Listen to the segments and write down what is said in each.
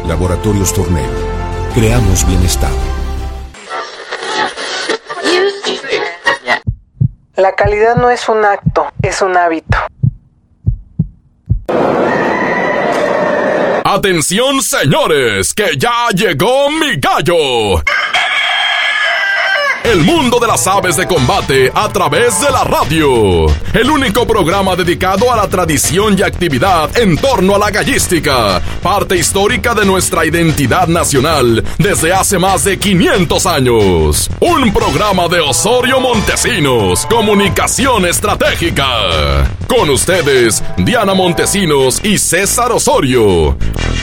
Laboratorios Tornel. Creamos bienestar. La calidad no es un acto, es un hábito. ¡Atención, señores! ¡Que ya llegó mi gallo! El mundo de las aves de combate a través de la radio. El único programa dedicado a la tradición y actividad en torno a la gallística, parte histórica de nuestra identidad nacional desde hace más de 500 años. Un programa de Osorio Montesinos, Comunicación Estratégica. Con ustedes, Diana Montesinos y César Osorio.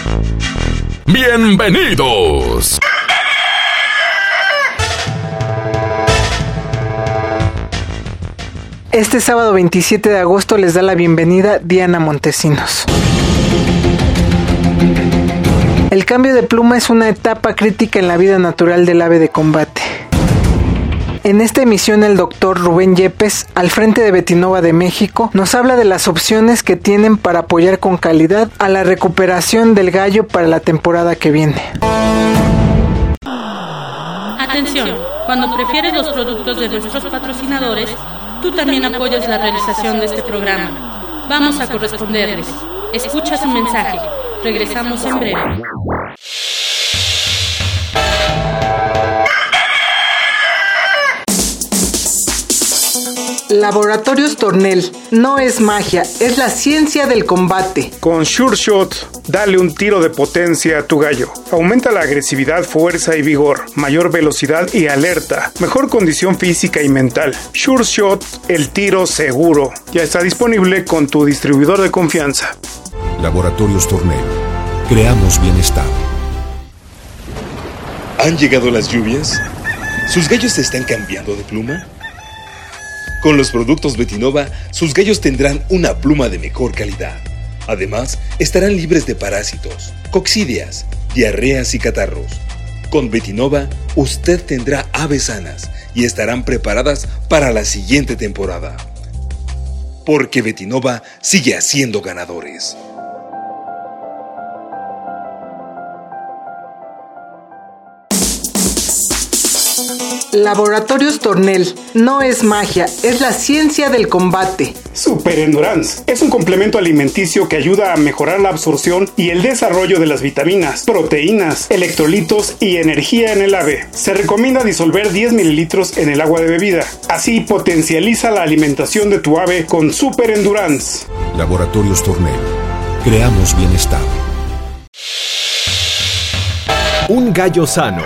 ¡Bienvenidos! Este sábado 27 de agosto les da la bienvenida Diana Montesinos. El cambio de pluma es una etapa crítica en la vida natural del ave de combate. En esta emisión el doctor Rubén Yepes, al frente de Betinova de México, nos habla de las opciones que tienen para apoyar con calidad a la recuperación del gallo para la temporada que viene. Atención, cuando prefieres los productos de nuestros patrocinadores, tú también apoyas la realización de este programa. Vamos a corresponderles. Escucha su mensaje. Regresamos en breve. Laboratorios Tornel. No es magia, es la ciencia del combate. Con Sure Shot, dale un tiro de potencia a tu gallo. Aumenta la agresividad, fuerza y vigor, mayor velocidad y alerta, mejor condición física y mental. Sure Shot, el tiro seguro. Ya está disponible con tu distribuidor de confianza. Laboratorios Tornel. Creamos bienestar. ¿Han llegado las lluvias? ¿Sus gallos se están cambiando de pluma? Con los productos Betinova, sus gallos tendrán una pluma de mejor calidad. Además, estarán libres de parásitos, coccidias, diarreas y catarros. Con Betinova, usted tendrá aves sanas y estarán preparadas para la siguiente temporada. Porque Betinova sigue haciendo ganadores. Laboratorios Tornel. No es magia, es la ciencia del combate. Super Endurance es un complemento alimenticio que ayuda a mejorar la absorción y el desarrollo de las vitaminas, proteínas, electrolitos y energía en el ave. Se recomienda disolver 10 mililitros en el agua de bebida. Así potencializa la alimentación de tu ave con Super Endurance. Laboratorios Tornel. Creamos bienestar. Un gallo sano.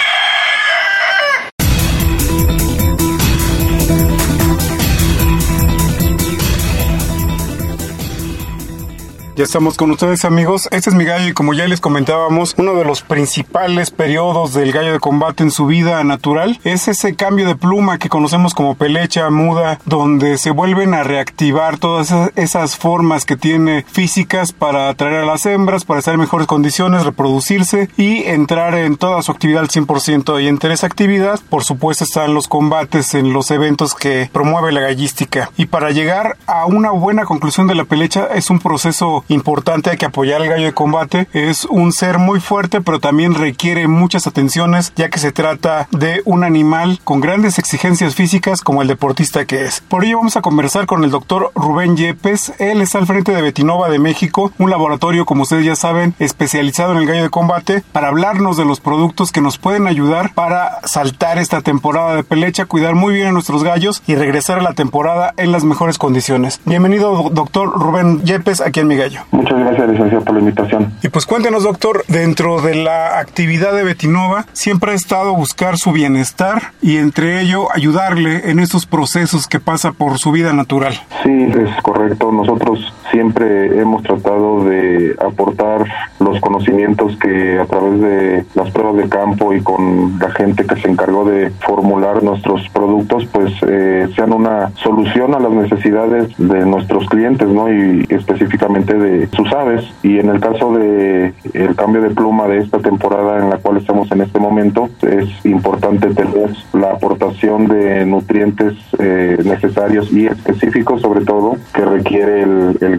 Ya estamos con ustedes, amigos. Este es mi gallo y, como ya les comentábamos, uno de los principales periodos del gallo de combate en su vida natural es ese cambio de pluma que conocemos como pelecha, muda, donde se vuelven a reactivar todas esas formas que tiene físicas para atraer a las hembras, para estar en mejores condiciones, reproducirse y entrar en toda su actividad al 100%. Y entre esa actividad, por supuesto, están los combates en los eventos que promueve la gallística. Y para llegar a una buena conclusión de la pelecha es un proceso importante. Hay que apoyar al gallo de combate. Es un ser muy fuerte, pero también requiere muchas atenciones, ya que se trata de un animal con grandes exigencias físicas como el deportista que es. Por ello vamos a conversar con el doctor Rubén Yepes. Él está al frente de Betinova de México, un laboratorio, como ustedes ya saben, especializado en el gallo de combate, para hablarnos de los productos que nos pueden ayudar para saltar esta temporada de pelecha, cuidar muy bien a nuestros gallos y regresar a la temporada en las mejores condiciones. Bienvenido, doctor Rubén Yepes, aquí en Mi Gallo. Muchas gracias, licenciado, por la invitación. Y pues cuéntenos, doctor, dentro de la actividad de Betinova siempre ha estado buscar su bienestar y entre ello ayudarle en esos procesos que pasa por su vida natural. Sí, es correcto. Nosotros siempre hemos tratado de aportar los conocimientos que a través de las pruebas de campo y con la gente que se encargó de formular nuestros productos, pues sean una solución a las necesidades de nuestros clientes, ¿no? Y específicamente de sus aves. Y en el caso de el cambio de pluma de esta temporada en la cual estamos en este momento, es importante tener la aportación de nutrientes necesarios y específicos, sobre todo, que requiere el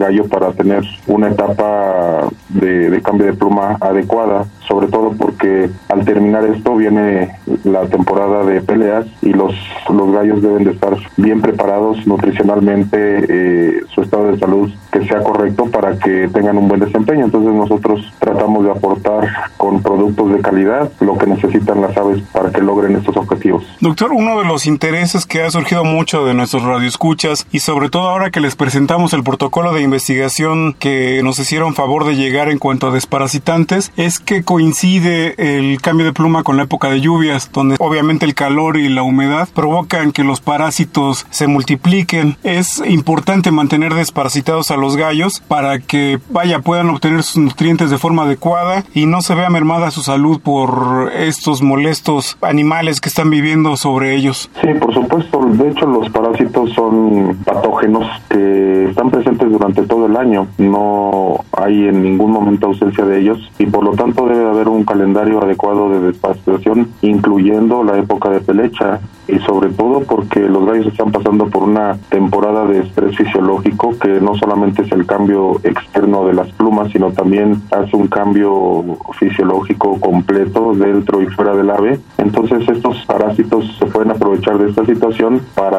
gallo para tener una etapa de cambio de pluma adecuada, sobre todo porque al terminar esto viene la temporada de peleas y los gallos deben de estar bien preparados nutricionalmente, su estado de salud que sea correcto para que tengan un buen desempeño. Entonces nosotros tratamos de aportar con productos de calidad lo que necesitan las aves para que logren estos objetivos. Doctor, uno de los intereses que ha surgido mucho de nuestros radioescuchas y sobre todo ahora que les presentamos el protocolo de investigación que nos hicieron favor de llegar en cuanto a desparasitantes, es que coincide el cambio de pluma con la época de lluvias, donde obviamente el calor y la humedad provocan que los parásitos se multipliquen. Es importante mantener desparasitados a los gallos para que puedan obtener sus nutrientes de forma adecuada y no se vea mermada su salud por estos molestos animales que están viviendo sobre ellos. Sí, por supuesto. De hecho, los parásitos son patógenos que están presentes durante todo el año. No hay en ningún momento ausencia de ellos y por lo tanto debe haber un calendario adecuado de desparasitación, incluyendo la época de pelecha, y sobre todo porque los gallos están pasando por una temporada de estrés fisiológico que no solamente es el cambio externo de las plumas, sino también hace un cambio fisiológico completo dentro y fuera del ave. Entonces estos parásitos se pueden aprovechar de esta situación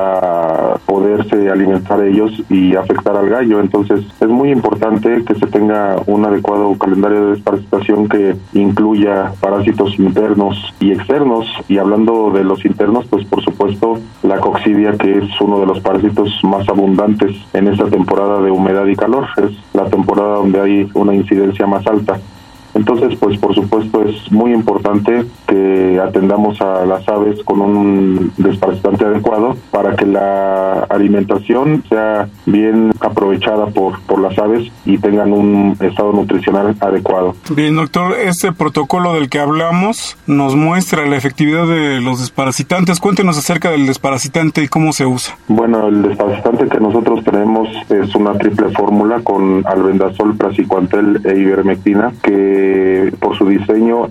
para poderse alimentar ellos y afectar al gallo. Entonces es muy importante que se tenga un adecuado calendario de desparasitación que incluya parásitos internos y externos. Y hablando de los internos, pues por supuesto la coccidia, que es uno de los parásitos más abundantes en esta temporada de humedad y calor, es la temporada donde hay una incidencia más alta. Entonces, pues por supuesto es muy importante que atendamos a las aves con un desparasitante adecuado para que la alimentación sea bien aprovechada por las aves y tengan un estado nutricional adecuado. Bien, doctor, este protocolo del que hablamos nos muestra la efectividad de los desparasitantes. Cuéntenos acerca del desparasitante y cómo se usa. Bueno, el desparasitante que nosotros tenemos es una triple fórmula con albendazol, praziquantel e ivermectina, que por su diseño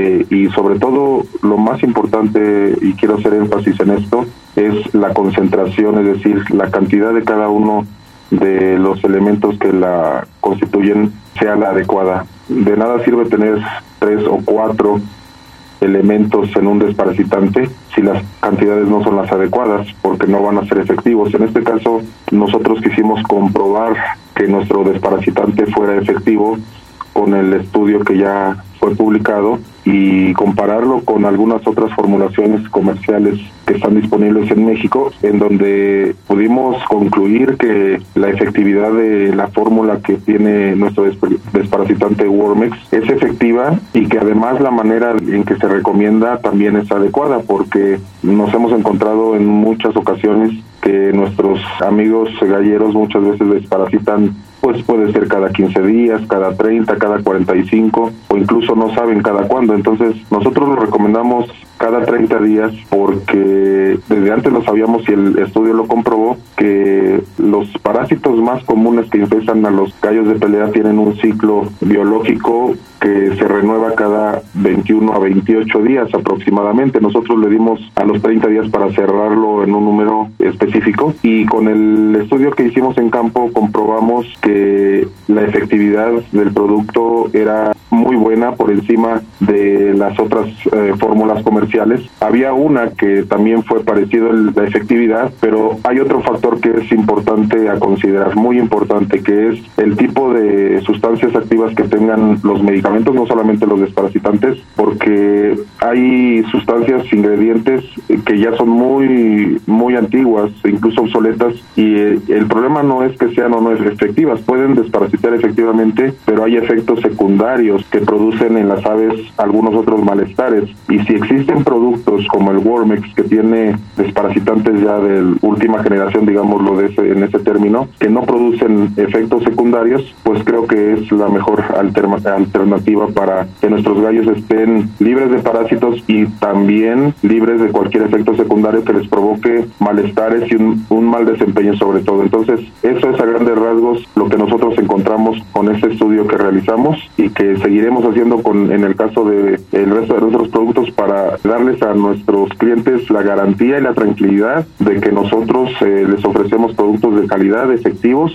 y sobre todo lo más importante, y quiero hacer énfasis en esto, es la concentración, es decir, la cantidad de cada uno de los elementos que la constituyen sea la adecuada. De nada sirve tener 3 o 4 elementos en un desparasitante si las cantidades no son las adecuadas, porque no van a ser efectivos. En este caso, nosotros quisimos comprobar que nuestro desparasitante fuera efectivo con el estudio que ya fue publicado y compararlo con algunas otras formulaciones comerciales que están disponibles en México, en donde pudimos concluir que la efectividad de la fórmula que tiene nuestro desparasitante Wormex es efectiva y que además la manera en que se recomienda también es adecuada, porque nos hemos encontrado en muchas ocasiones que nuestros amigos galleros muchas veces desparasitan, pues puede ser cada 15 días, cada 30, cada 45 o incluso no saben cada cuándo. Entonces nosotros lo recomendamos cada 30 días porque desde antes lo sabíamos y el estudio lo comprobó, que los parásitos más comunes que infestan a los gallos de pelea tienen un ciclo biológico que se renueva cada 21 a 28 días aproximadamente. Nosotros le dimos a los 30 días para cerrarlo en un número específico, y con el estudio que hicimos en campo comprobamos que la efectividad del producto era muy buena por encima de las otras fórmulas comerciales. Había una que también fue parecido la efectividad, pero hay otro factor que es importante a considerar, muy importante, que es el tipo de sustancias activas que tengan los medicamentos, no solamente los desparasitantes, porque hay sustancias, ingredientes que ya son muy antiguas, incluso obsoletas, y el problema no es que sean o no efectivas, pueden desparasitar efectivamente, pero hay efectos secundarios que producen en las aves algunos otros malestares, y si existen productos como el Wormex, que tiene desparasitantes ya de última generación, digámoslo en ese término, que no producen efectos secundarios, pues creo que es la mejor alternativa para que nuestros gallos estén libres de parásitos y también libres de cualquier efecto secundario que les provoque malestares y un mal desempeño sobre todo. Entonces, eso es a grandes rasgos lo que nosotros encontramos con este estudio que realizamos y que seguiremos haciendo en el caso de el resto de nuestros productos para darles a nuestros clientes la garantía y la tranquilidad de que nosotros les ofrecemos productos de calidad, efectivos,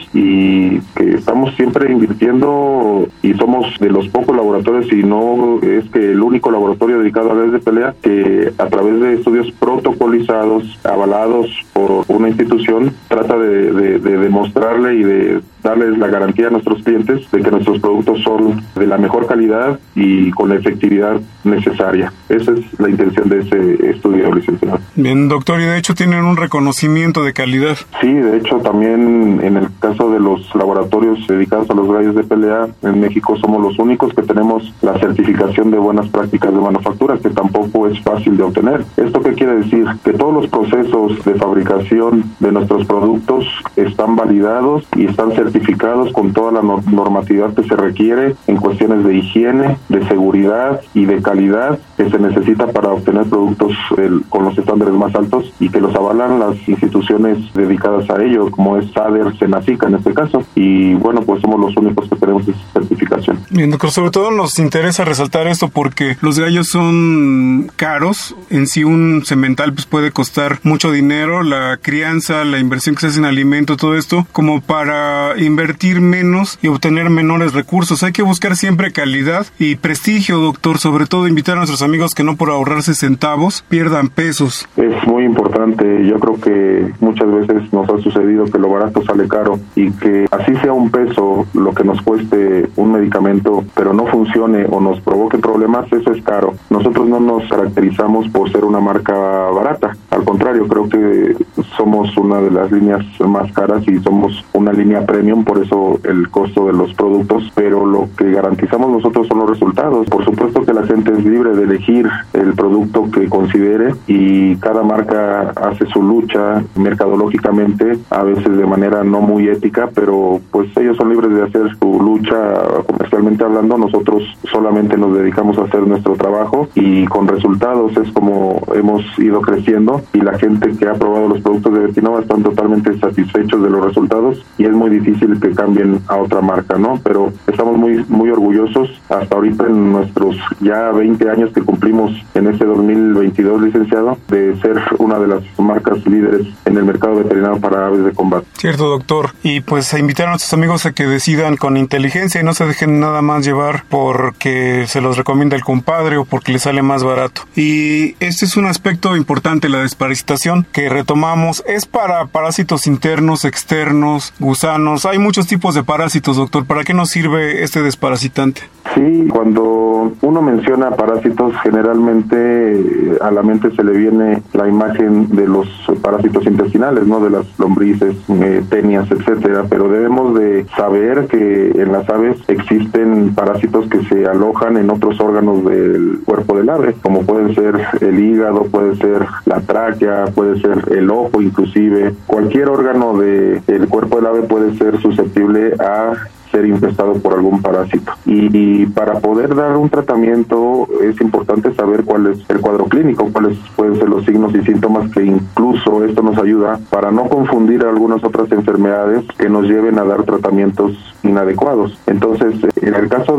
y que estamos siempre invirtiendo, y somos de los pocos laboratorios, y no es que el único laboratorio dedicado a redes de pelea, que a través de estudios protocolizados, avalados por una institución, trata de demostrarle y de darles la garantía a nuestros clientes de que nuestros productos son de la mejor calidad y con la efectividad necesaria. Esa es la intención de ese estudio, licenciado. Bien, doctor, y de hecho tienen un reconocimiento de calidad. Sí, de hecho también en el caso de los laboratorios dedicados a los gallos de pelea, en México somos los únicos que tenemos la certificación de buenas prácticas de manufactura, que tampoco es fácil de obtener. ¿Esto qué quiere decir? Que todos los procesos de fabricación de nuestros productos están validados y están certificados con toda la normatividad que se requiere en cuestiones de higiene, de seguridad y de calidad que se necesita para obtener productos con los estándares más altos, y que los avalan las instituciones dedicadas a ello, como es SADER, Senacica en este caso, y bueno, pues somos los únicos que tenemos esa certificación. Bien, doctor, sobre todo nos interesa resaltar esto porque los gallos son caros. En sí un semental pues puede costar mucho dinero, la crianza, la inversión que se hace en alimento, todo esto, como para invertir menos y obtener menores recursos. Hay que buscar siempre calidad y prestigio, doctor, sobre todo invitar a nuestros amigos que no por ahorrarse centavos pierdan pesos. Es muy importante. Yo creo que muchas veces nos ha sucedido que lo barato sale caro, y que así sea un peso lo que nos cueste un medicamento, pero no funcione o nos provoque problemas, eso es caro. Nosotros no nos caracterizamos por ser una marca barata. Al contrario, creo que somos una de las líneas más caras y somos una línea premium, por eso el costo de los productos, pero lo que garantizamos nosotros son los resultados. Por supuesto que la gente es libre de elegir el producto que considere, y cada marca hace su lucha mercadológicamente, a veces de manera no muy ética, pero pues ellos son libres de hacer su lucha comercialmente hablando. Nosotros solamente nos dedicamos a hacer nuestro trabajo, y con resultados es como hemos ido creciendo, y la gente que ha probado los productos de Betinova están totalmente satisfechos de los resultados, y es muy difícil que cambien a otra marca, ¿no? Pero estamos muy orgullosos hasta ahorita, en nuestros ya 20 años que cumplimos en este 2022, licenciado, de ser una de las marcas líderes en el mercado veterinario para aves de combate. Cierto, doctor. Y pues a invitar a nuestros amigos a que decidan con inteligencia y no se dejen nada más llevar porque se los recomienda el compadre o porque les sale más barato. Y este es un aspecto importante, la desparasitación, que retomamos. Es para parásitos internos, externos, gusanos. Hay muchos tipos de parásitos, doctor. ¿Para qué nos sirve este desparasitante? Sí, cuando uno menciona parásitos, generalmente a la mente se le viene la imagen de los parásitos intestinales, ¿no? De las lombrices, tenias, etcétera, pero debemos de saber que en las aves existen parásitos que se alojan en otros órganos del cuerpo del ave, como pueden ser el hígado, puede ser la tráquea, puede ser el ojo, inclusive cualquier órgano del cuerpo del ave puede ser susceptible a ser infestado por algún parásito. Y para poder dar un tratamiento es importante saber cuál es el cuadro clínico, cuáles pueden ser los signos y síntomas, que incluso esto nos ayuda para no confundir algunas otras enfermedades que nos lleven a dar tratamientos inadecuados. Entonces, en el caso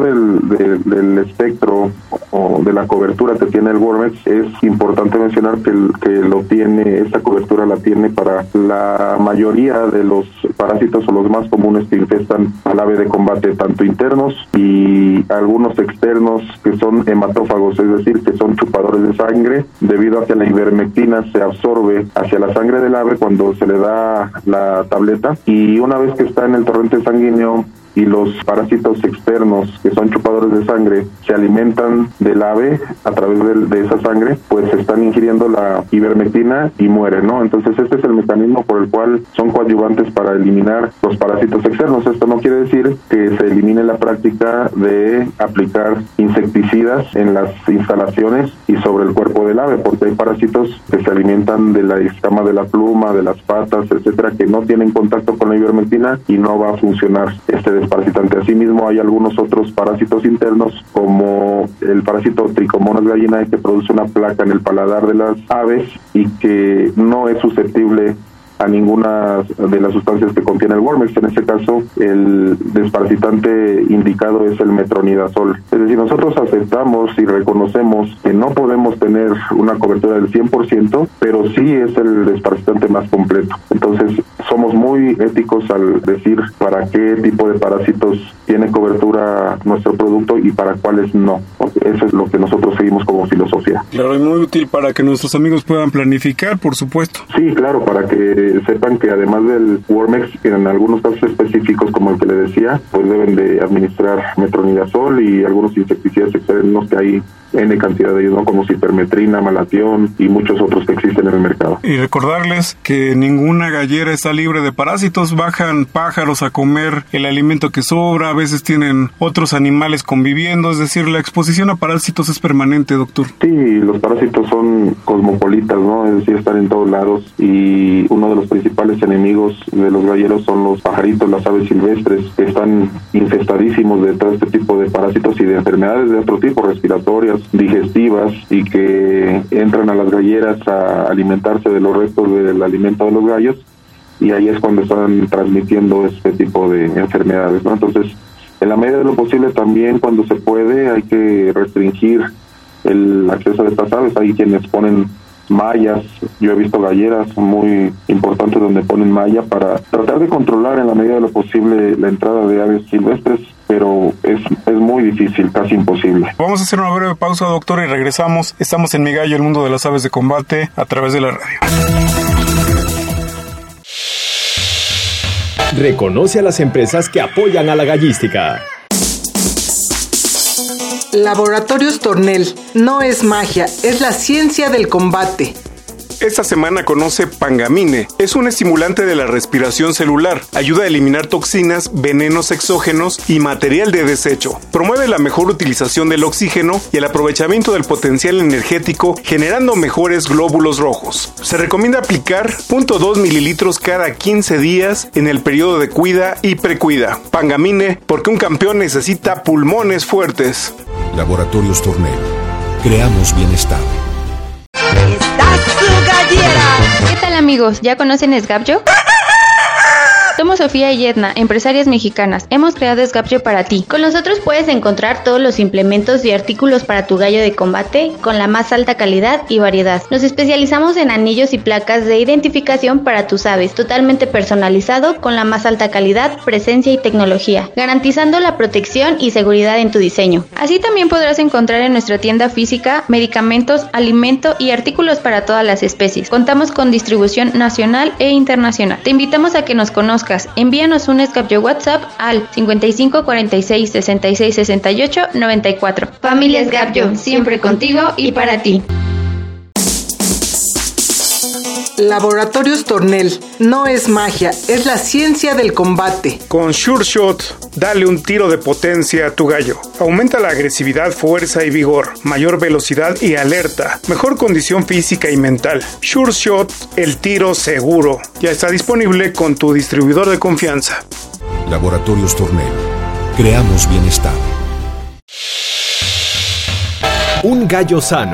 del espectro o de la cobertura que tiene el Wormex, es importante mencionar que esta cobertura la tiene para la mayoría de los parásitos o los más comunes que infestan al ave de combate, tanto internos y algunos externos que son hematófagos, es decir, que son chupadores de sangre, debido a que la ivermectina se absorbe hacia la sangre del ave cuando se le da la tableta, y una vez que está en el torrente sanguíneo y los parásitos externos, que son chupadores de sangre, se alimentan del ave a través de esa sangre, pues están ingiriendo la ivermectina y mueren, ¿no? Entonces este es el mecanismo por el cual son coadyuvantes para eliminar los parásitos externos. Esto no quiere decir que se elimine la práctica de aplicar insecticidas en las instalaciones y sobre el cuerpo del ave, porque hay parásitos que se alimentan de la escama de la pluma, de las patas, etcétera, que no tienen contacto con la ivermectina y no va a funcionar este desparasitante. Asimismo, hay algunos otros parásitos internos, como el parásito Trichomonas gallinae, que produce una placa en el paladar de las aves y que no es susceptible a ninguna de las sustancias que contiene el Wormex. En este caso, el desparasitante indicado es el metronidazol. Es decir, nosotros aceptamos y reconocemos que no podemos tener una cobertura del 100%, pero sí es el desparasitante más completo. Entonces, somos muy éticos al decir para qué tipo de parásitos tiene cobertura nuestro producto y para cuáles no. Eso es lo que nosotros seguimos como filosofía. Claro, y muy útil para que nuestros amigos puedan planificar, por supuesto. Sí, claro, para que sepan que además del Wormex, en algunos casos específicos, como el que le decía, pues deben de administrar metronidazol y algunos insecticidas externos que hay N cantidad de ellos, ¿no? Como cipermetrina, malatión y muchos otros que existen en el mercado. Y recordarles que ninguna gallera está libre de parásitos. Bajan pájaros a comer el alimento que sobra, a veces tienen otros animales conviviendo, es decir, la exposición a parásitos es permanente, doctor. Sí, los parásitos son cosmopolitas, ¿no? Es decir, están en todos lados, y uno de los principales enemigos de los galleros son los pajaritos, las aves silvestres, que están infestadísimos de todo este tipo de parásitos y de enfermedades de otro tipo, respiratorias, digestivas, y que entran a las galleras a alimentarse de los restos del alimento de los gallos, y ahí es cuando están transmitiendo este tipo de enfermedades, ¿no? Entonces, en la medida de lo posible también, cuando se puede, hay que restringir el acceso de estas aves. Hay quienes ponen mallas, yo he visto galleras muy importantes donde ponen malla para tratar de controlar en la medida de lo posible la entrada de aves silvestres, pero es muy difícil, casi imposible. Vamos a hacer una breve pausa, doctor, y regresamos. Estamos en Mi Gallo, el mundo de las aves de combate, a través de la radio. Reconoce a las empresas que apoyan a la gallística. Laboratorios Tornel. No es magia, es la ciencia del combate. Esta semana conoce Pangamine. Es un estimulante de la respiración celular. Ayuda a eliminar toxinas, venenos exógenos y material de desecho. Promueve la mejor utilización del oxígeno y el aprovechamiento del potencial energético, generando mejores glóbulos rojos. Se recomienda aplicar 0.2 mililitros cada 15 días en el periodo de cuida y precuida. Pangamine, porque un campeón necesita pulmones fuertes. Laboratorios Tornel. Creamos bienestar. ¿Qué tal, amigos? ¿Ya conocen Esgabyo? Somos Sofía y Edna, empresarias mexicanas. Hemos creado Esgabyo para ti. Con nosotros puedes encontrar todos los implementos y artículos para tu gallo de combate con la más alta calidad y variedad. Nos especializamos en anillos y placas de identificación para tus aves, totalmente personalizado con la más alta calidad, presencia y tecnología, garantizando la protección y seguridad en tu diseño. Así también podrás encontrar en nuestra tienda física medicamentos, alimento y artículos para todas las especies. Contamos con distribución nacional e internacional. Te invitamos a que nos conozcas. Envíanos un Esgabyo WhatsApp al 55 46 66 68 94. Familia Esgabyo, siempre contigo y para ti. Laboratorios Tornel. No es magia, es la ciencia del combate. Con Sure Shot, dale un tiro de potencia a tu gallo. Aumenta la agresividad, fuerza y vigor, mayor velocidad y alerta, mejor condición física y mental. Sure Shot, el tiro seguro. Ya está disponible con tu distribuidor de confianza. Laboratorios Tornel. Creamos bienestar. Un gallo sano.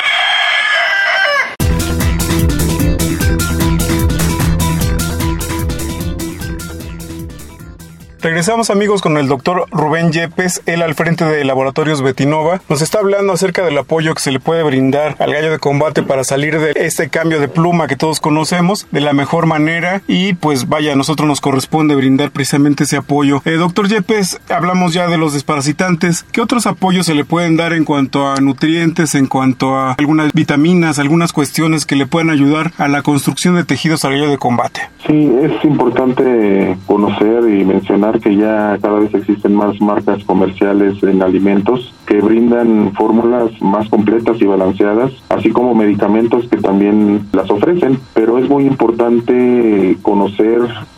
Regresamos, amigos, con el doctor Rubén Yepes, él al frente de Laboratorios Betinova. Nos está hablando acerca del apoyo que se le puede brindar al gallo de combate para salir de este cambio de pluma que todos conocemos de la mejor manera, y pues vaya, a nosotros nos corresponde brindar precisamente ese apoyo. Doctor Yepes, hablamos ya de los desparasitantes. ¿Qué otros apoyos se le pueden dar en cuanto a nutrientes, en cuanto a algunas vitaminas, algunas cuestiones que le pueden ayudar a la construcción de tejidos al gallo de combate? Sí, es importante conocer y mencionar que ya cada vez existen más marcas comerciales en alimentos que brindan fórmulas más completas y balanceadas, así como medicamentos que también las ofrecen, pero es muy importante conocer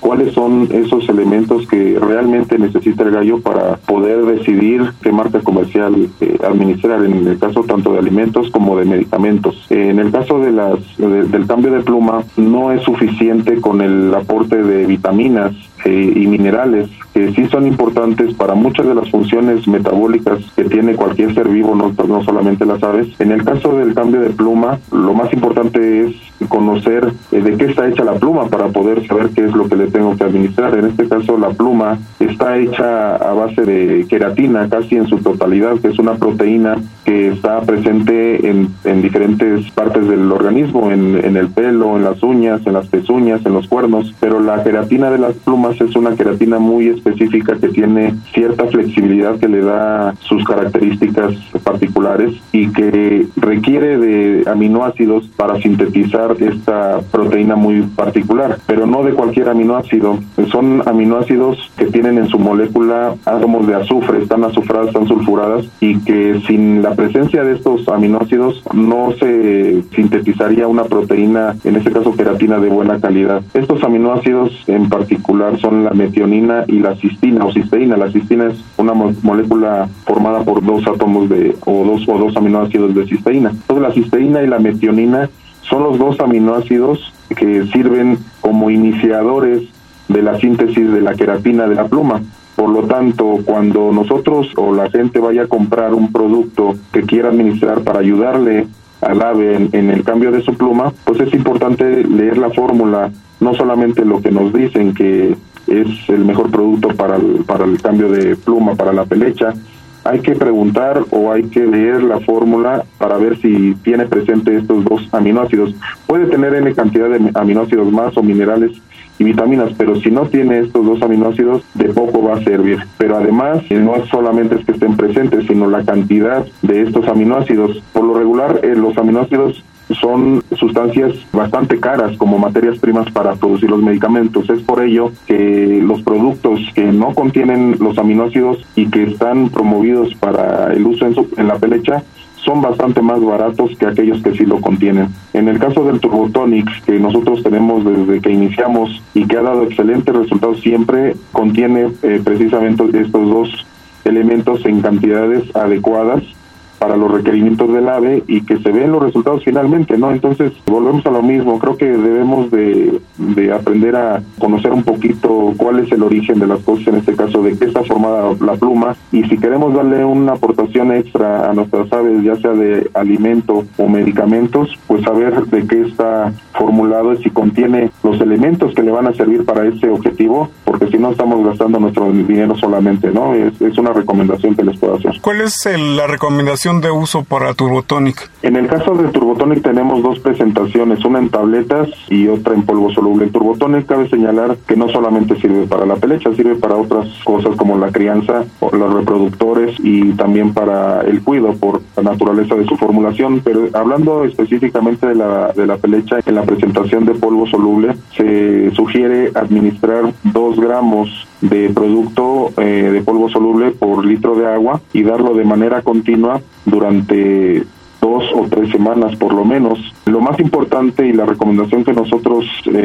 cuáles son esos elementos que realmente necesita el gallo para poder decidir qué marca comercial administrar, en el caso tanto de alimentos como de medicamentos. En el caso de del cambio de pluma, no es suficiente con el aporte de vitaminas y minerales, que sí son importantes para muchas de las funciones metabólicas que tiene cualquier ser vivo, no solamente las aves. En el caso del cambio de pluma, lo más importante es conocer de qué está hecha la pluma para poder saber qué es lo que le tengo que administrar. En este caso, la pluma está hecha a base de queratina, casi en su totalidad, que es una proteína que está presente en diferentes partes del organismo, en el pelo, en las uñas, en las pezuñas, en los cuernos, pero la queratina de las plumas es una queratina muy específica que tiene cierta flexibilidad que le da sus características particulares y que requiere de aminoácidos para sintetizar esta proteína muy particular, pero no de cualquier aminoácido. Son aminoácidos que tienen en su molécula átomos de azufre, están azufradas, están sulfuradas, y que sin la presencia de estos aminoácidos no se sintetizaría una proteína, en este caso queratina, de buena calidad. Estos aminoácidos en particular son la metionina y la cistina o cisteína. La cistina es una molécula formada por dos átomos o dos aminoácidos de cisteína. Entonces la cisteína y la metionina son los dos aminoácidos que sirven como iniciadores de la síntesis de la queratina de la pluma. Por lo tanto, cuando nosotros o la gente vaya a comprar un producto que quiera administrar para ayudarle al ave en el cambio de su pluma, pues es importante leer la fórmula, no solamente lo que nos dicen que es el mejor producto para el cambio de pluma, para la pelecha. Hay que preguntar o hay que leer la fórmula para ver si tiene presente estos dos aminoácidos. Puede tener N cantidad de aminoácidos más o minerales y vitaminas, pero si no tiene estos dos aminoácidos, de poco va a servir. Pero además, no solamente es que estén presentes, sino la cantidad de estos aminoácidos. Por lo regular, los aminoácidos son sustancias bastante caras como materias primas para producir los medicamentos. Es por ello que los productos que no contienen los aminoácidos y que están promovidos para el uso en la pelecha son bastante más baratos que aquellos que sí lo contienen. En el caso del Turbotonic, que nosotros tenemos desde que iniciamos y que ha dado excelentes resultados, siempre contiene precisamente estos dos elementos en cantidades adecuadas para los requerimientos del ave y que se ven los resultados finalmente, ¿no? Entonces, volvemos a lo mismo. Creo que debemos de aprender a conocer un poquito cuál es el origen de las cosas, en este caso, de qué está formada la pluma, y si queremos darle una aportación extra a nuestras aves, ya sea de alimento o medicamentos, pues saber de qué está formulado y si contiene los elementos que le van a servir para ese objetivo, porque si no estamos gastando nuestro dinero solamente, ¿no? Es una recomendación que les puedo hacer. ¿Cuál es la recomendación de uso para Turbotonic? En el caso de Turbotonic tenemos dos presentaciones, una en tabletas y otra en polvo soluble. En Turbotonic cabe señalar que no solamente sirve para la pelecha, sirve para otras cosas como la crianza, o los reproductores y también para el cuido por la naturaleza de su formulación. Pero hablando específicamente de la pelecha, en la presentación de polvo soluble se sugiere administrar 2 gramos de producto de polvo soluble por litro de agua y darlo de manera continua durante 2 o 3 semanas por lo menos. Lo más importante y la recomendación que nosotros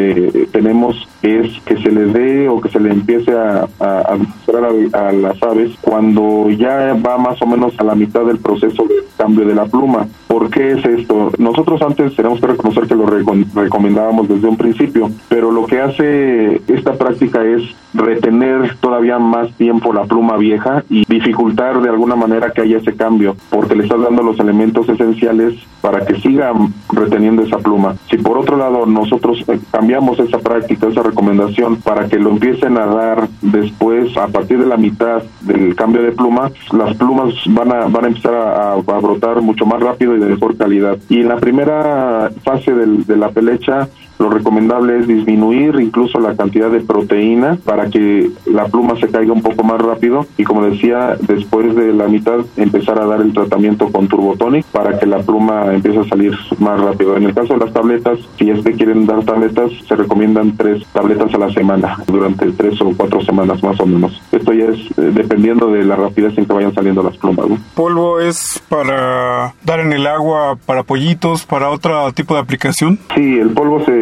tenemos es que se le dé o que se le empiece a administrar a las aves cuando ya va más o menos a la mitad del proceso de cambio de la pluma. ¿Por qué es esto? Nosotros antes tenemos que reconocer que lo recomendábamos desde un principio, pero lo que hace esta práctica es retener todavía más tiempo la pluma vieja y dificultar de alguna manera que haya ese cambio, porque le estás dando los elementos esenciales para que sigan reteniendo esa pluma. Si por otro lado nosotros cambiamos esa práctica, esa recomendación, para que lo empiecen a dar después, a partir de la mitad del cambio de pluma, las plumas van a empezar a brotar mucho más rápido y de mejor calidad. Y en la primera fase de la pelecha, lo recomendable es disminuir incluso la cantidad de proteína para que la pluma se caiga un poco más rápido y, como decía, después de la mitad empezar a dar el tratamiento con Turbotonic para que la pluma empiece a salir más rápido. En el caso de las tabletas, si es que quieren dar tabletas, se recomiendan 3 tabletas a la semana durante 3 o 4 semanas más o menos. Esto ya es dependiendo de la rapidez en que vayan saliendo las plumas, ¿no? ¿Polvo es para dar en el agua, para pollitos, para otro tipo de aplicación? Sí, el polvo se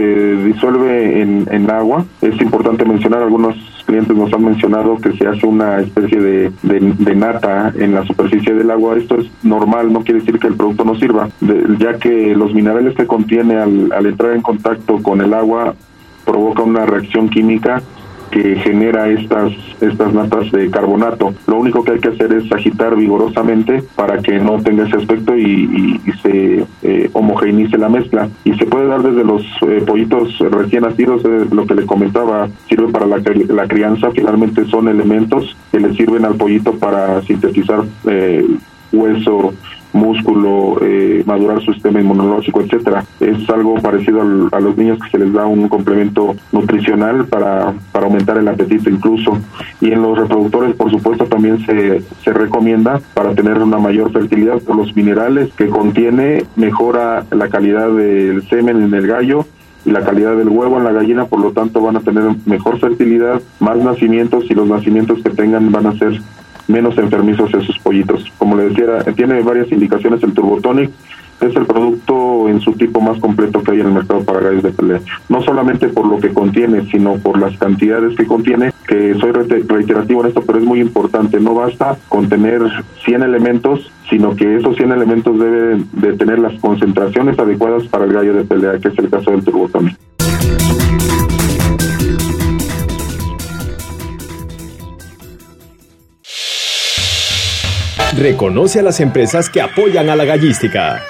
disuelve en agua. Es importante mencionar, algunos clientes nos han mencionado que se hace una especie de nata en la superficie del agua. Esto es normal, no quiere decir que el producto no sirva, ya que los minerales que contiene al entrar en contacto con el agua provoca una reacción química que genera estas natas de carbonato. Lo único que hay que hacer es agitar vigorosamente para que no tenga ese aspecto y se homogeneice la mezcla. Y se puede dar desde los pollitos recién nacidos, lo que le comentaba, sirve para la crianza. Finalmente son elementos que le sirven al pollito para sintetizar hueso, músculo, madurar su sistema inmunológico, etcétera. Es algo parecido a los niños, que se les da un complemento nutricional para aumentar el apetito incluso. Y en los reproductores, por supuesto, también se recomienda para tener una mayor fertilidad por los minerales que contiene. Mejora la calidad del semen en el gallo y la calidad del huevo en la gallina, por lo tanto van a tener mejor fertilidad, más nacimientos, y los nacimientos que tengan van a ser menos enfermizos esos pollitos. Como le decía, tiene varias indicaciones el Turbotonic. Es el producto en su tipo más completo que hay en el mercado para gallos de pelea. No solamente por lo que contiene, sino por las cantidades que contiene, que soy reiterativo en esto, pero es muy importante. No basta con tener 100 elementos, sino que esos 100 elementos deben de tener las concentraciones adecuadas para el gallo de pelea, que es el caso del Turbotonic. Reconoce a las empresas que apoyan a la gallística.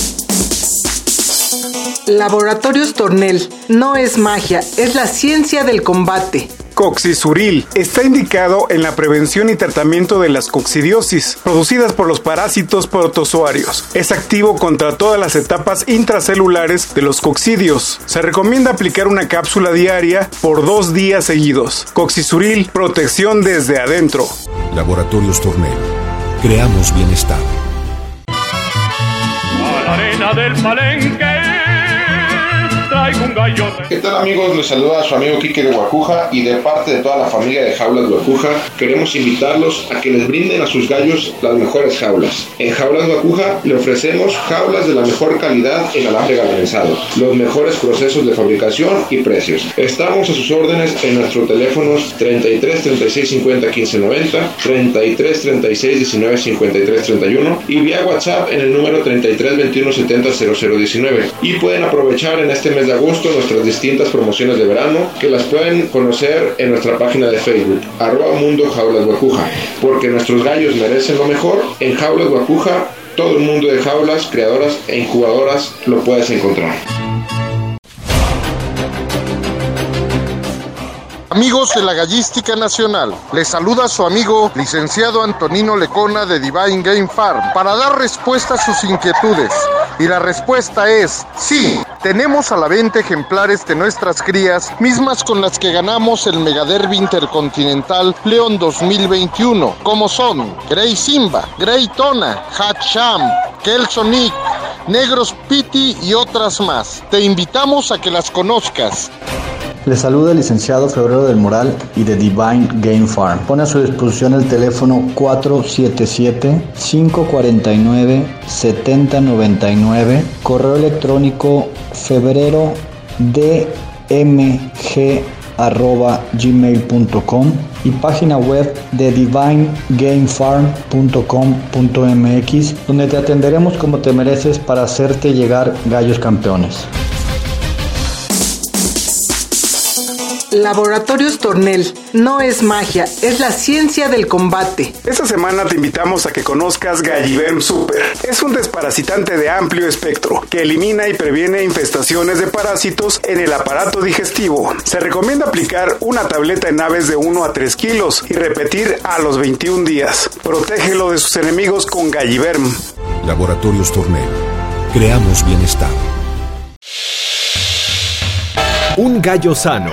Laboratorios Tornel. No es magia, es la ciencia del combate. Coccisuril está indicado en la prevención y tratamiento de las coccidiosis producidas por los parásitos protozoarios. Es activo contra todas las etapas intracelulares de los coccidios. Se recomienda aplicar una cápsula diaria por 2 días seguidos. Coccisuril, protección desde adentro. Laboratorios Tornel. Creamos bienestar. A la arena del Palenque traigo un gallo. ¿Qué tal, amigos? Les saluda a su amigo Quique de Guacuja, y de parte de toda la familia de Jaulas Guacuja queremos invitarlos a que les brinden a sus gallos las mejores jaulas. En Jaulas Guacuja le ofrecemos jaulas de la mejor calidad en alambre galvanizado, los mejores procesos de fabricación y precios. Estamos a sus órdenes en nuestros teléfonos 33 36 50 15 90, 33 36 19 53 31 y vía WhatsApp en el número 33 21 70 00 19. Y pueden aprovechar en este mes de agosto nuestras distintas promociones de verano, que las pueden conocer en nuestra página de Facebook, @Mundo Jaulas Guacuja, porque nuestros gallos merecen lo mejor. En Jaulas Guacuja, todo el mundo de jaulas, criadoras e incubadoras lo puedes encontrar. Amigos de la Gallística Nacional, les saluda su amigo licenciado Antonino Lecona de Divine Game Farm para dar respuesta a sus inquietudes. Y la respuesta es sí. Tenemos a la venta ejemplares de nuestras crías, mismas con las que ganamos el Megaderby Intercontinental León 2021, como son Grey Simba, Grey Tona, Hatcham, Kelsonic, Negros Pity y otras más. Te invitamos a que las conozcas. Les saluda el licenciado Febrero del Moral y de Divine Game Farm. Pone a su disposición el teléfono 477-549-7099, correo electrónico febrero-dmg@gmail.com y página web de divinegamefarm.com.mx, donde te atenderemos como te mereces para hacerte llegar gallos campeones. Laboratorios Tornel. No es magia, es la ciencia del combate. Esta semana te invitamos a que conozcas Galliverm Super. Es un desparasitante de amplio espectro que elimina y previene infestaciones de parásitos en el aparato digestivo. Se recomienda aplicar una tableta en aves de 1 a 3 kilos y repetir a los 21 días. Protégelo de sus enemigos con Galliverm. Laboratorios Tornel. Creamos bienestar. Un gallo sano.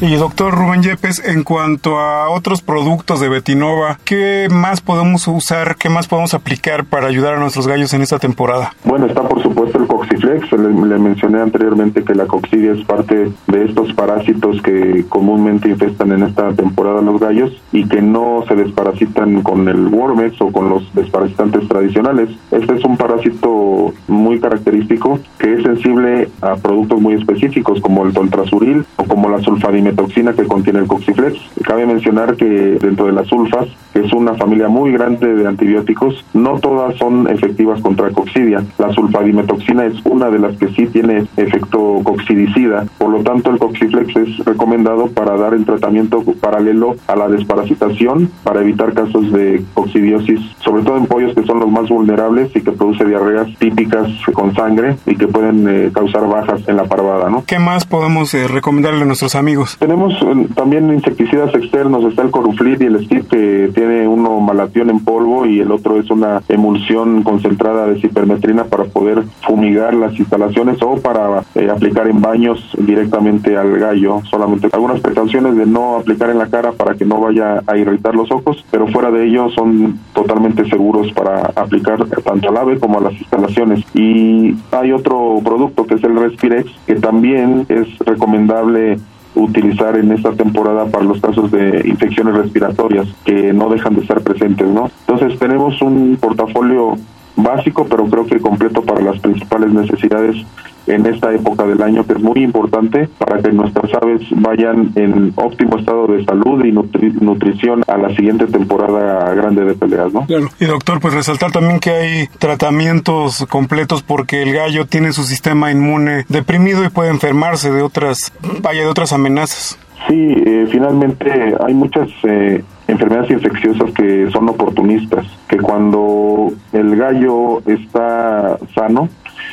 Y doctor Rubén Yepes, en cuanto a otros productos de Betinova, ¿qué más podemos usar, qué más podemos aplicar para ayudar a nuestros gallos en esta temporada? Bueno, está por supuesto el Coxiflex. Le mencioné anteriormente que la coccidia es parte de estos parásitos que comúnmente infestan en esta temporada a los gallos y que no se desparasitan con el Wormex o con los desparasitantes tradicionales. Este es un parásito muy característico que es sensible a productos muy específicos como el toltrasuril o como la sulfadimetoxina que contiene el Coxiflex. Cabe mencionar que dentro de las sulfas, que es una familia muy grande de antibióticos, no todas son efectivas contra coccidia. La sulfadimetoxina es una de las que sí tiene efecto coccidicida, por lo tanto el Coxiflex es recomendado para dar el tratamiento paralelo a la desparasitación para evitar casos de coccidiosis, sobre todo en pollos que son los más vulnerables y que produce diarreas típicas con sangre y que pueden causar bajas en la parvada, ¿no? ¿Qué más podemos recomendarle a nuestros amigos? Tenemos también insecticidas externos, está el Coruflit y el Stip, que tiene uno malatión en polvo y el otro es una emulsión concentrada de cipermetrina para poder fumigar las instalaciones o para aplicar en baños directamente al gallo. Solamente algunas precauciones de no aplicar en la cara para que no vaya a irritar los ojos, pero fuera de ello son totalmente seguros para aplicar tanto al ave como a las instalaciones. Y hay otro producto que es el Respirex, que también es recomendable utilizar en esta temporada para los casos de infecciones respiratorias que no dejan de estar presentes, ¿no? Entonces tenemos un portafolio básico, pero creo que completo para las principales necesidades en esta época del año, que es muy importante para que nuestras aves vayan en óptimo estado de salud y nutrición a la siguiente temporada grande de peleas, ¿no? Claro. Y doctor, pues resaltar también que hay tratamientos completos porque el gallo tiene su sistema inmune deprimido y puede enfermarse de otras amenazas. Sí, finalmente hay muchas enfermedades infecciosas que son oportunistas, que cuando el gallo está sano,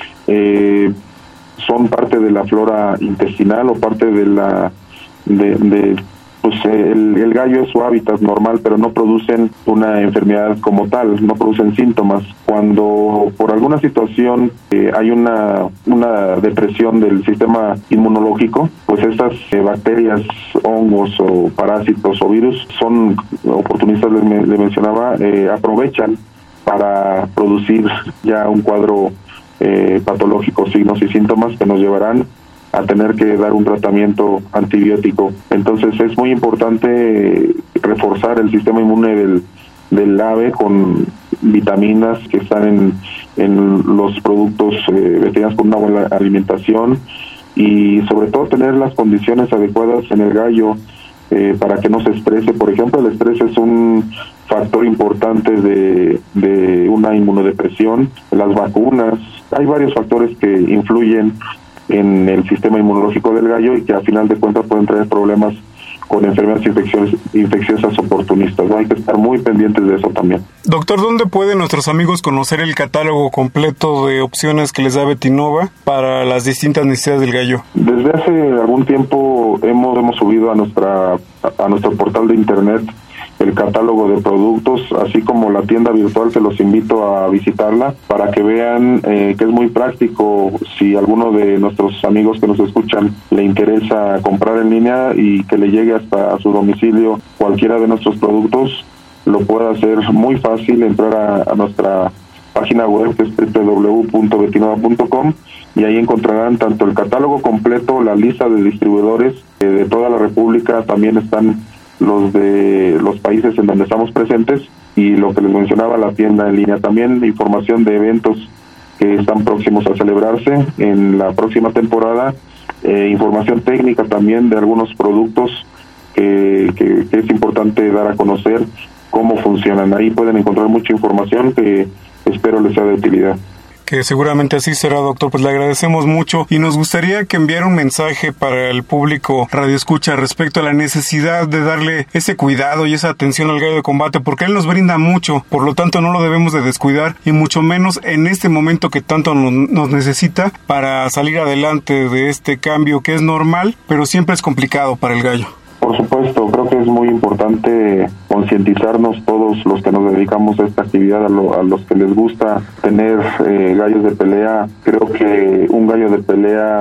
son parte de la flora intestinal o parte de la pues el gallo es su hábitat normal, pero no producen una enfermedad como tal, no producen síntomas. Cuando por alguna situación hay una depresión del sistema inmunológico, pues estas bacterias, hongos o parásitos o virus son oportunistas, le mencionaba, aprovechan para producir ya un cuadro patológico, signos y síntomas que nos llevarán a tener que dar un tratamiento antibiótico. Entonces es muy importante reforzar el sistema inmune del ave con vitaminas que están en los productos veterinarios con una buena alimentación y sobre todo tener las condiciones adecuadas en el gallo para que no se estrese. Por ejemplo, el estrés es un factor importante de una inmunodepresión. Las vacunas, hay varios factores que influyen en el sistema inmunológico del gallo y que a final de cuentas pueden traer problemas con enfermedades infecciosas oportunistas, ¿no? Hay que estar muy pendientes de eso también. Doctor, ¿dónde pueden nuestros amigos conocer el catálogo completo de opciones que les da Betinova para las distintas necesidades del gallo? Desde hace algún tiempo hemos subido a nuestro portal de internet el catálogo de productos, así como la tienda virtual, que los invito a visitarla para que vean que es muy práctico. Si alguno de nuestros amigos que nos escuchan le interesa comprar en línea y que le llegue hasta a su domicilio cualquiera de nuestros productos, lo puede hacer muy fácil, entrar a nuestra página web, que es www.betinova.com, y ahí encontrarán tanto el catálogo completo, la lista de distribuidores de toda la República, también están los de los países en donde estamos presentes, y lo que les mencionaba, la tienda en línea. También información de eventos que están próximos a celebrarse en la próxima temporada, información técnica también de algunos productos que es importante dar a conocer cómo funcionan. Ahí pueden encontrar mucha información que espero les sea de utilidad. Que seguramente así será, doctor. Pues le agradecemos mucho y nos gustaría que enviara un mensaje para el público radioescucha respecto a la necesidad de darle ese cuidado y esa atención al gallo de combate, porque él nos brinda mucho, por lo tanto no lo debemos de descuidar, y mucho menos en este momento que tanto nos necesita para salir adelante de este cambio que es normal, pero siempre es complicado para el gallo. Por supuesto, creo que es muy importante concientizarnos todos los que nos dedicamos a esta actividad, a los que les gusta tener gallos de pelea. Creo que un gallo de pelea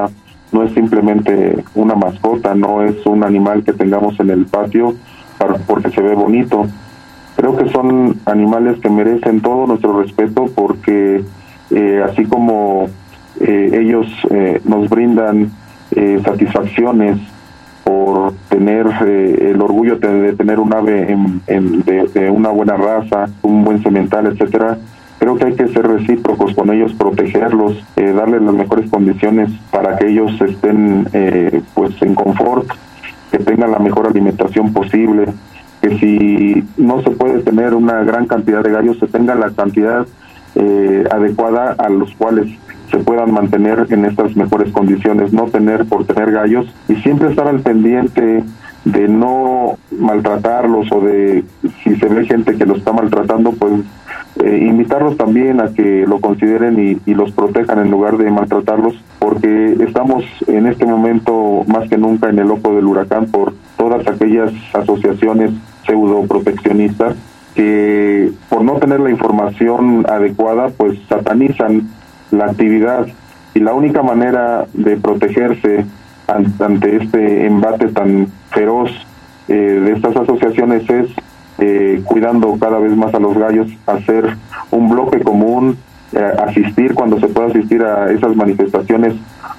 no es simplemente una mascota, no es un animal que tengamos en el patio porque se ve bonito. Creo que son animales que merecen todo nuestro respeto porque así como ellos nos brindan satisfacciones por tener el orgullo de tener un ave de una buena raza, un buen semental, etcétera. Creo que hay que ser recíprocos con ellos, protegerlos, darles las mejores condiciones para que ellos estén pues en confort, que tengan la mejor alimentación posible, que si no se puede tener una gran cantidad de gallos, se tenga la cantidad adecuada a los cuales se puedan mantener en estas mejores condiciones, no tener por tener gallos, y siempre estar al pendiente de no maltratarlos, o de si se ve gente que los está maltratando, pues invitarlos también a que lo consideren y los protejan en lugar de maltratarlos, porque estamos en este momento más que nunca en el ojo del huracán por todas aquellas asociaciones pseudo proteccionistas que por no tener la información adecuada pues satanizan la actividad, y la única manera de protegerse ante este embate tan feroz de estas asociaciones es cuidando cada vez más a los gallos, hacer un bloque común, asistir cuando se pueda asistir a esas manifestaciones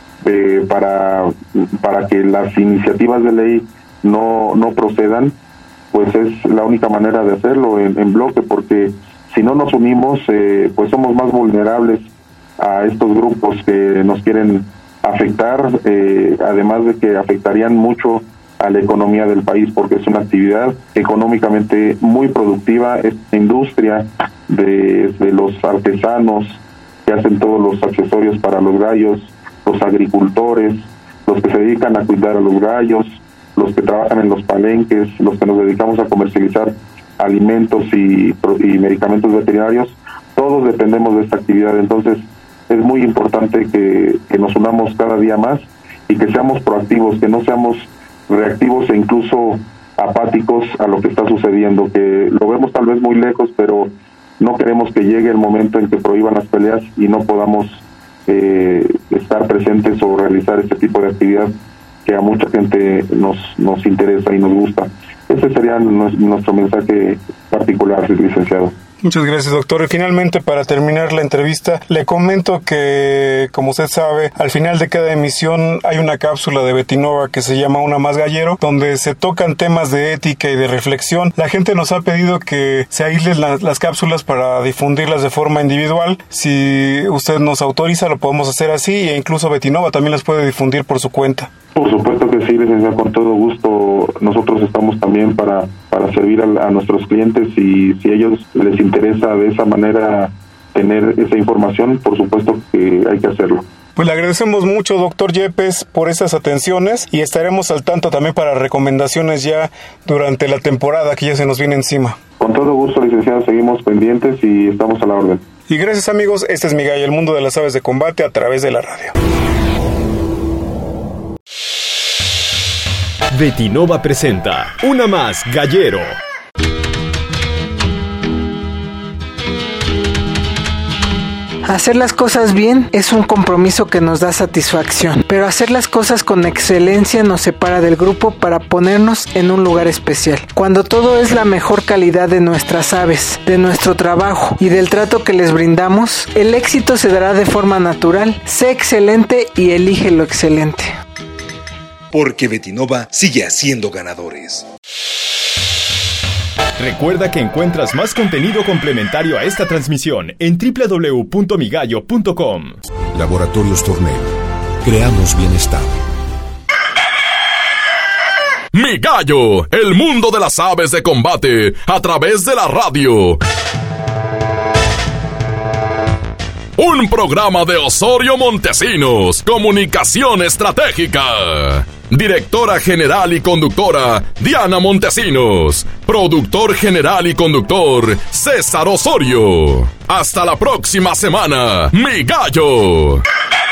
para que las iniciativas de ley no procedan, pues es la única manera de hacerlo en bloque, porque si no nos unimos pues somos más vulnerables a estos grupos que nos quieren afectar, además de que afectarían mucho a la economía del país, porque es una actividad económicamente muy productiva, es industria de los artesanos que hacen todos los accesorios para los gallos, los agricultores, los que se dedican a cuidar a los gallos, los que trabajan en los palenques, los que nos dedicamos a comercializar alimentos y medicamentos veterinarios, todos dependemos de esta actividad. Entonces es muy importante que nos unamos cada día más y que seamos proactivos, que no seamos reactivos e incluso apáticos a lo que está sucediendo, que lo vemos tal vez muy lejos, pero no queremos que llegue el momento en que prohíban las peleas y no podamos estar presentes o realizar este tipo de actividad que a mucha gente nos interesa y nos gusta. Ese sería nuestro mensaje particular, licenciado. Muchas gracias, doctor. Y finalmente, para terminar la entrevista, le comento que, como usted sabe, al final de cada emisión hay una cápsula de Betinova que se llama Una Más Gallero, donde se tocan temas de ética y de reflexión. La gente nos ha pedido que se aíslen las cápsulas para difundirlas de forma individual. Si usted nos autoriza, lo podemos hacer así, e incluso Betinova también las puede difundir por su cuenta. Por supuesto que sí, licenciado, con todo gusto. Nosotros estamos también para servir a nuestros clientes, y si a ellos les interesa de esa manera tener esa información, por supuesto que hay que hacerlo. Pues le agradecemos mucho, doctor Yepes, por estas atenciones, y estaremos al tanto también para recomendaciones ya durante la temporada que ya se nos viene encima. Con todo gusto, licenciado, seguimos pendientes y estamos a la orden. Y gracias, amigos. Este es mi gallo, el mundo de las aves de combate a través de la radio. Betinova presenta Una Más Gallero. Hacer las cosas bien es un compromiso que nos da satisfacción, pero hacer las cosas con excelencia nos separa del grupo para ponernos en un lugar especial. Cuando todo es la mejor calidad de nuestras aves, de nuestro trabajo y del trato que les brindamos, el éxito se dará de forma natural. Sé excelente y elige lo excelente. Porque Betinova sigue haciendo ganadores. Recuerda que encuentras más contenido complementario a esta transmisión en www.migallo.com. Laboratorios Tornel. Creamos bienestar. Mi Gallo, el mundo de las aves de combate a través de la radio. Un programa de Osorio Montesinos, Comunicación Estratégica. Directora general y conductora, Diana Montesinos. Productor general y conductor, César Osorio. Hasta la próxima semana, Mi Gallo.